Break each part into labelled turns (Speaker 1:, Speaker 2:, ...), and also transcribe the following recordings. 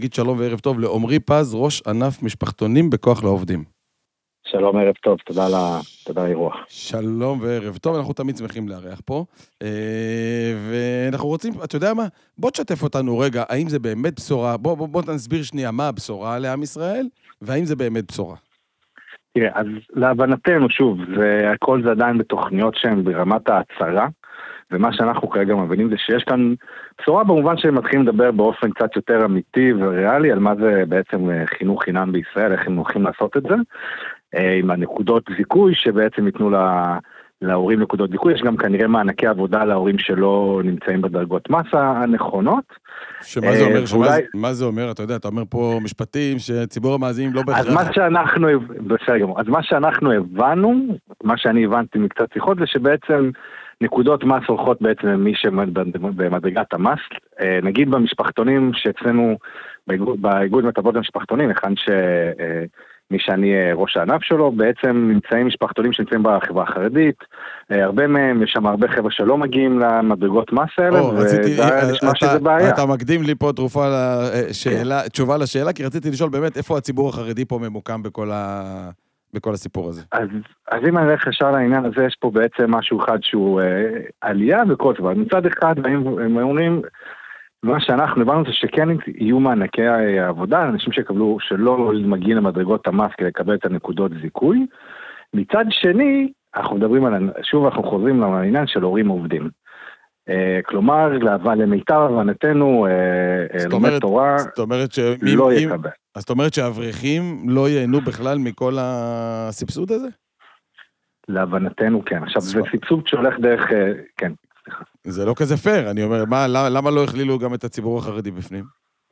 Speaker 1: נגיד שלום וערב טוב לעומרי פז, ראש ענף משפחתונים בכוח לעובדים.
Speaker 2: שלום, ערב טוב, תודה על האירוח.
Speaker 1: שלום וערב טוב, אנחנו תמיד שמחים לארח פה, ואנחנו רוצים, אתה יודע מה? בוא תשתף אותנו רגע, האם זה באמת בשורה, בוא נסביר שנייה מה הבשורה לעם ישראל, והאם זה באמת בשורה.
Speaker 2: תראה, אז להבנתנו, שוב, הכל זה עדיין בתוכניות שהן ברמת ההצהרה, ומה שאנחנו כרגע מבינים זה שיש כאן בשורה במובן שהם מתחילים לדבר באופן קצת יותר אמיתי וריאלי, על מה זה בעצם חינוך חינם בישראל, איך הם הולכים לעשות את זה, עם הנקודות זיכוי שבעצם ייתנו להורים נקודות זיכוי, יש גם כנראה מענקי עבודה להורים שלא נמצאים בדרגות מסה הנכונות.
Speaker 1: שמה זה אומר? מה זה אומר? אתה יודע, אתה אומר פה משפטים שציבור המאזינים לא בהכרח.
Speaker 2: אז מה שאנחנו הבנו, מה שאני הבנתי מקצת שיחות, זה שבעצם נקודות מס הולכות בעצם למי במדרגת המס, נגיד במשפחתונים שאצלנו, באיגוד מטבות המשפחתונים, היכן מי שאני ראש הענף שלו, בעצם נמצאים משפחתונים שנמצאים בחברה החרדית, הרבה מהם, יש שם הרבה חבר'ה שלא מגיעים למדרגות מס האלה, וזה נשמע שזה בעיה.
Speaker 1: אתה מקדים לי פה תשובה לשאלה, כי רציתי לשאול באמת איפה הציבור החרדי פה ממוקם בכל הסיפור הזה.
Speaker 2: אז אם אני הולך ישר לעניין הזה, יש פה בעצם משהו אחד שהוא עלייה וכל דבר. מצד אחד, הם אומרים, מה שאנחנו הבנו זה שכן יהיו מענקי העבודה, אנשים שלא מגיעים למדרגות המס כדי לקבל את הנקודות זיכוי. מצד שני, שוב אנחנו חוזרים לעניין של הורים עובדים. כלומר, למיטב הבנתנו, לומד תורה לא יקבל.
Speaker 1: אז זאת אומרת שהאברכים לא ייהנו בכלל מכל הסבסוד הזה?
Speaker 2: להבנתנו כן. עכשיו זה סבסוד שהולך דרך, כן.
Speaker 1: זה לא כזה פייר, אני אומר, למה לא הכלילו גם את הציבור החרדי בפנים?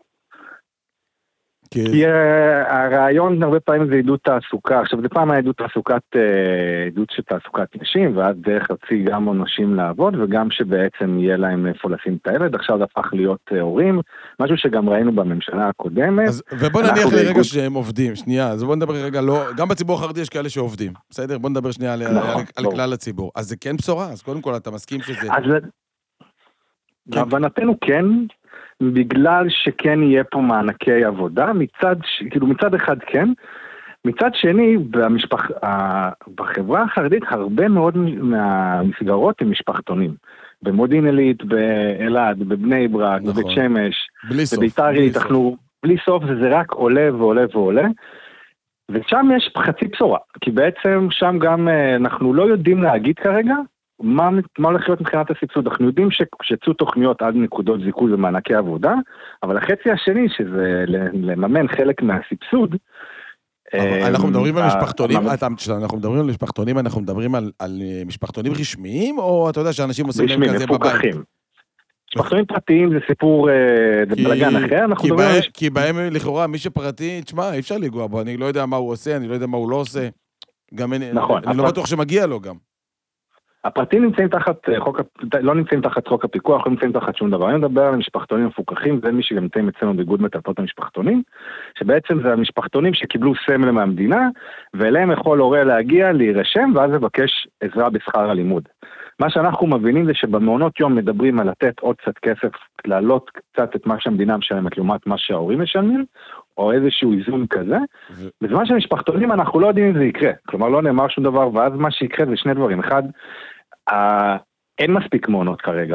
Speaker 2: כי הרעיון הרבה פעמים זה עידוד תעסוקה, עכשיו זה פעם היה עידוד של תעסוקת נשים, ואז דרך להוציא גם נשים לעבוד, וגם שבעצם יהיה להם איפה לשים את הילד, עכשיו זה הפך להיות הורים, משהו שגם ראינו בממשלה הקודמת.
Speaker 1: ובוא נניח לרגע שהם עובדים, שנייה, אז בוא נדבר רגע, גם בציבור החרדי יש כאלה שעובדים, בסדר? בוא נדבר שנייה על כלל הציבור. אז זה כן בשורה? אז קודם כל אתה מסכים שזה...
Speaker 2: להבנתנו כן, בגלל שכן יהיה פה מענקי עבודה, מצד אחד כן, מצד שני, בחברה החרדית הרבה מאוד מהמסגרות הם משפחתונים, במודיעין עילית, באלעד, בבני ברק, בבית שמש, בביתר עילית, בלי סוף זה רק עולה ועולה ועולה, ושם יש חצי בשורה, כי בעצם שם גם אנחנו לא יודעים להגיד כרגע, מה הולך להיות מבחינת הסבסוד? אנחנו יודעים שיצאו תוכניות עד נקודות זיכוי ומענקי עבודה, אבל החצי השני, שזה לממן חלק מהסבסוד.
Speaker 1: אנחנו מדברים על משפחתונים, אנחנו מדברים על משפחתונים, אנחנו מדברים על משפחתונים רשמיים, או אתה יודע שאנשים עושים להם כזה בבית?
Speaker 2: משפחתונים פרטיים זה סיפור, זה בלגן אחר,
Speaker 1: כי בהם לכאורה מי שפרטי, תשמע, אי אפשר לגוע בו, אני לא יודע מה הוא עושה, אני לא יודע מה הוא לא עושה, אני לא בטוח שמגיע לו גם.
Speaker 2: הפרטים נמצאים לא נמצאים תחת חוק הפיקוח, לא נמצאים תחת שום דבר. אני מדבר על משפחתונים מפוקחים, זה מי שגם נמצאים אצלנו באיגוד מטפלות המשפחתונים, שבעצם זה המשפחתונים שקיבלו סמל מהמדינה, ואליהם יכול הורה להגיע, להירשם, ואז לבקש עזרה בשכר הלימוד. מה שאנחנו מבינים זה שבמעונות יום מדברים על לתת עוד קצת כסף, להעלות קצת את מה שהמדינה משלמת, לעומת מה שההורים משלמים, או איזשהו איזון כזה. בזמן שהמשפחתונים אנחנו לא יודעים אם זה יקרה. כלומר, לא נאמר שום דבר, ואז מה שיקרה זה שני דברים. אחד, אין מספיק מעונות כרגע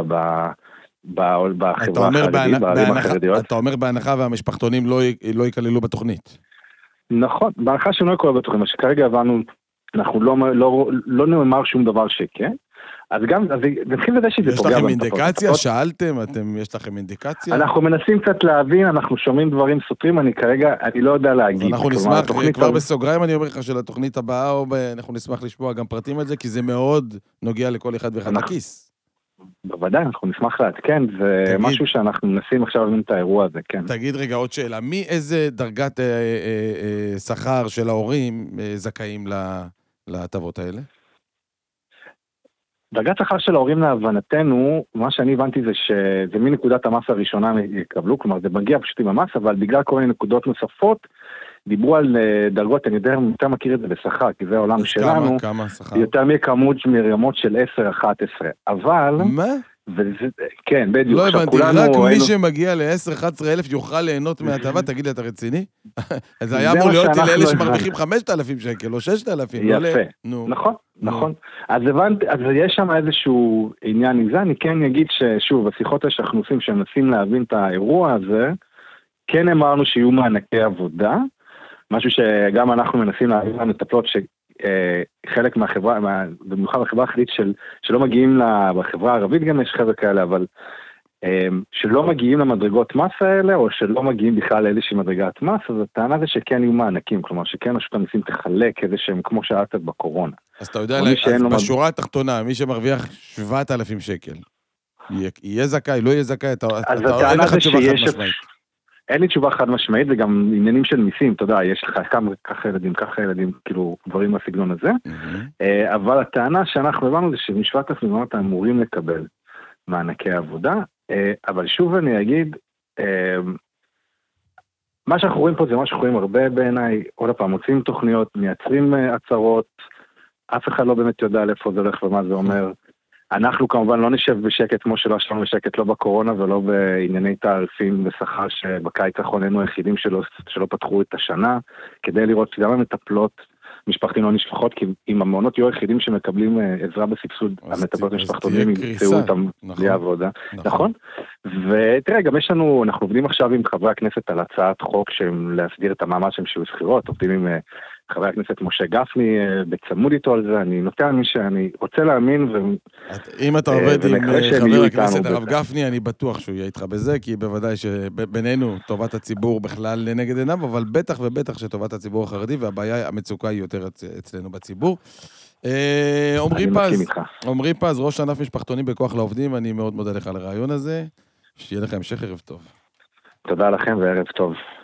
Speaker 2: בחברה החרדית, בערים החרדיות.
Speaker 1: אתה אומר בהנחה והמשפחתונים לא ייכללו בתוכנית.
Speaker 2: נכון, בהנחה שהם לא ייכללו בתוכנית, מה שכרגע הבנו, אנחנו לא נאמר שום דבר שכן. אז נתחיל לזה שזה פוגע.
Speaker 1: יש לכם אינדיקציה? שאלתם? יש לכם אינדיקציה?
Speaker 2: אנחנו מנסים קצת להבין, אנחנו שומעים דברים סותרים, אני לא יודע להגיד.
Speaker 1: אנחנו נשמח, כבר בסוגריים אני אומר לך של התוכנית הבאה, אנחנו נשמח לשמוע גם פרטים על זה, כי זה מאוד נוגע לכל אחד ואחד הכיס.
Speaker 2: בוודאי, אנחנו נשמח להתקן, זה משהו שאנחנו מנסים עכשיו להבין את האירוע הזה, כן.
Speaker 1: תגיד רגע עוד שאלה, מאיזה דרגת שכר של ההורים זכאים להטבות האלה?
Speaker 2: דרגת שכר של ההורים להבנתנו, מה שאני הבנתי זה שזה מנקודת המס הראשונה יקבלו, כלומר זה מגיע פשוט עם המס, אבל בגלל כל מיני נקודות נוספות, דיברו על דרגות, אני יותר מכיר את זה בשכר, כי זה העולם שלנו,
Speaker 1: כמה שכר?
Speaker 2: יותר מכמות מרמות של 10-11, אבל...
Speaker 1: מה?
Speaker 2: כן, בדיוק.
Speaker 1: לא הבנתי, רק מי שמגיע ל-10-11 אלף יוכל ליהנות מהטבה, תגיד לי, אתה רציני? זה היה אמור להיות לאלה שמרוויחים 5,000 שקל או 6,000.
Speaker 2: יפה, נכון, נכון. אז הבנתי, אז יש שם איזשהו עניין עם זה, אני כן אגיד ששוב, בשיחות שאנחנו עושים, שמנסים להבין את האירוע הזה, כן אמרנו שיהיו מענקי עבודה, משהו שגם אנחנו מנסים להבין למטפלות שחלק מהחברה, במיוחד בחברה החליט שלא מגיעים בחברה הערבית, גם יש חבר'ה כאלה, אבל שלא מגיעים למדרגות מס האלה, או שלא מגיעים בכלל לאיזושהי מדרגת מס, אז הטענה זה שכן יהיו מענקים, כלומר שכן רשות המיסים תחלק איזה שהם כמו שאלת בקורונה.
Speaker 1: אז אתה יודע, בשורה התחתונה, מי שמרוויח 7,000 שקל, יהיה זכאי, לא יהיה זכאי, אין לך תשובה חד משמעית.
Speaker 2: אין לי תשובה חד משמעית, זה גם עניינים של מיסים, אתה יודע, יש לך ככה ילדים, כאילו, דברים מהסגנון הזה, אבל הטענה שאנחנו הבנו זה ש7,000 אמורים לקבל מענקי עבודה, אבל שוב אני אגיד, מה שאנחנו רואים פה זה מה שאנחנו רואים הרבה בעיניי, עוד פעם, מוצאים תוכניות, מייצרים הצהרות, אף אחד לא באמת יודע לאיפה זה הולך ומה זה אומר, אנחנו כמובן לא נשב בשקט כמו שלא ישבנו בשקט, לא בקורונה ולא בענייני תעריפים ושכר שבקיץ האחרון היינו היחידים שלא פתחו את השנה, כדי לראות שגם המטפלות משפחתיים לא נשפחות, כי אם המעונות יהיו היחידים שמקבלים עזרה בסבסוד, המטפלות משפחתונים ימצאו אותם בלי עבודה. נכון? ותראה, גם יש לנו, אנחנו עובדים עכשיו עם חברי הכנסת על הצעת חוק להסדיר את המעמד שהם שיהיו שכירות, עובדים עם חבר הכנסת משה גפני בצמוד איתו על זה, אני נוטה מי שאני רוצה להאמין
Speaker 1: אם אתה עובד עם חבר הכנסת הרב גפני, אני בטוח שהוא יהיה איתך בזה, כי בוודאי שבינינו טובת הציבור בכלל לנגד עיניו, אבל בטח ובטח שטובת הציבור החרדי, והבעיה, המצוקה היא יותר אצלנו בציבור. עמרי פז, ראש ענף משפחתונים בכוח לעובדים, אני מאוד מודה לך על הרעיון הזה, שיהיה לך המשך ערב טוב.
Speaker 2: תודה לכם וערב טוב.